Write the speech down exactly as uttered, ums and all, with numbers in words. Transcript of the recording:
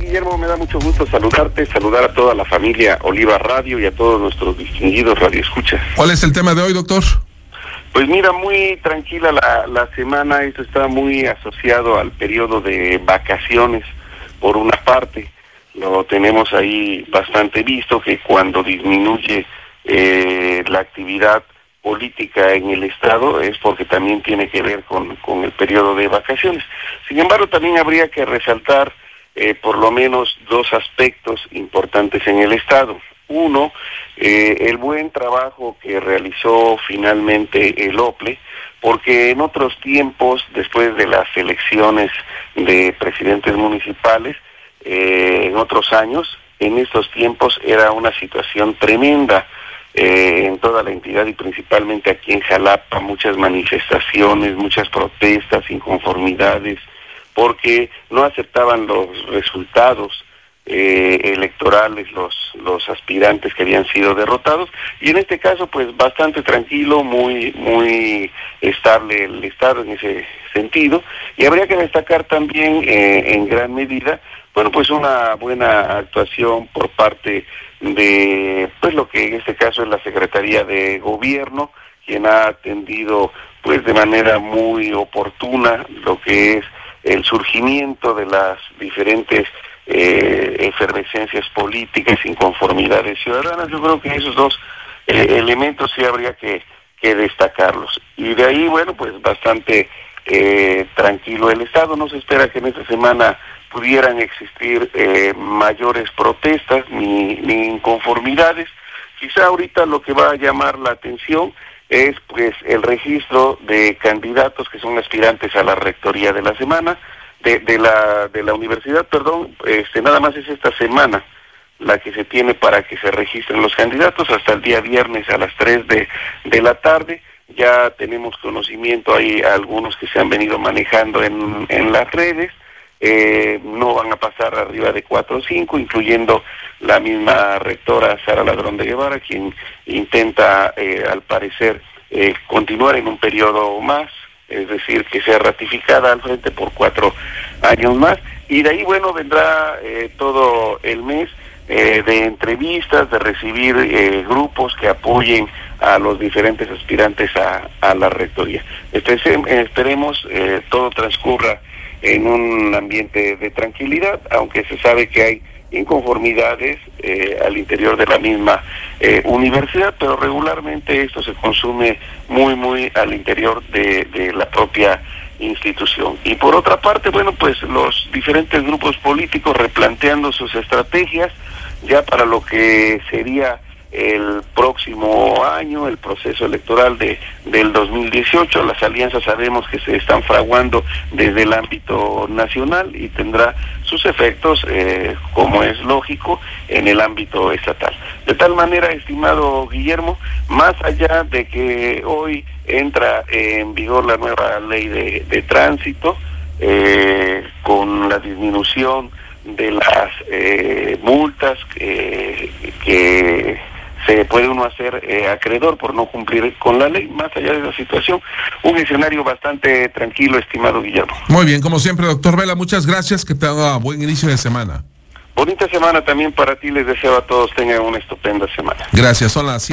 Guillermo? Me da mucho gusto saludarte, saludar a toda la familia Oliva Radio y a todos nuestros distinguidos radioescuchas. ¿Cuál es el tema de hoy, doctor? Pues mira, muy tranquila la, la semana, esto está muy asociado al periodo de vacaciones, por una parte, lo tenemos ahí bastante visto, que cuando disminuye eh, la actividad política en el Estado es porque también tiene que ver con, con el periodo de vacaciones. Sin embargo, también habría que resaltar eh, por lo menos dos aspectos importantes en el Estado. Uno, eh, el buen trabajo que realizó finalmente el O P L E, porque en otros tiempos, después de las elecciones de presidentes municipales, eh, en otros años, en estos tiempos era una situación tremenda eh, en toda la entidad y principalmente aquí en Jalapa, muchas manifestaciones, muchas protestas, inconformidades, porque no aceptaban los resultados eh, electorales, los, los aspirantes que habían sido derrotados, y en este caso pues bastante tranquilo, muy, muy estable el Estado en ese sentido, y habría que destacar también eh, en gran medida, bueno, pues una buena actuación por parte de, pues lo que en este caso es la Secretaría de Gobierno, quien ha atendido pues de manera muy oportuna lo que es el surgimiento de las diferentes eh, efervescencias políticas, inconformidades ciudadanas. Yo creo que esos dos eh, elementos sí habría que, que destacarlos. Y de ahí, bueno, pues bastante eh, tranquilo el Estado. No se espera que en esta semana pudieran existir eh, mayores protestas ni, ni inconformidades. Quizá ahorita lo que va a llamar la atención es pues el registro de candidatos que son aspirantes a la rectoría de la semana, de, de la de la universidad, perdón, este nada más es esta semana la que se tiene para que se registren los candidatos, hasta el día viernes a las tres de, de la tarde. Ya tenemos conocimiento, hay algunos que se han venido manejando en, en las redes. Eh, no van a pasar arriba de cuatro o cinco, incluyendo la misma rectora Sara Ladrón de Guevara, quien intenta, eh, al parecer, eh, continuar en un periodo más, es decir, que sea ratificada al frente por cuatro años más, y de ahí, bueno, vendrá eh, todo el mes eh, de entrevistas, de recibir eh, grupos que apoyen a los diferentes aspirantes a, a la rectoría. Entonces, esperemos eh, todo transcurra en un ambiente de tranquilidad, aunque se sabe que hay inconformidades eh, al interior de la misma eh, universidad, pero regularmente esto se consume muy, muy al interior de, de la propia institución. Y por otra parte, bueno, pues los diferentes grupos políticos replanteando sus estrategias ya para lo que sería el próximo año, el proceso electoral de del dos mil dieciocho. Las alianzas sabemos que se están fraguando desde el ámbito nacional y tendrá sus efectos, eh, como es lógico, en el ámbito estatal. De tal manera, estimado Guillermo, más allá de que hoy entra en vigor la nueva ley de, de tránsito, eh, con la disminución de las eh, multas eh, que se puede uno hacer eh, acreedor por no cumplir con la ley. Más allá de la situación, un escenario bastante tranquilo, estimado Guillermo. Muy bien, como siempre, doctor Vela, muchas gracias, que tenga buen inicio de semana. Bonita semana también para ti, les deseo a todos tengan una estupenda semana. Gracias, son las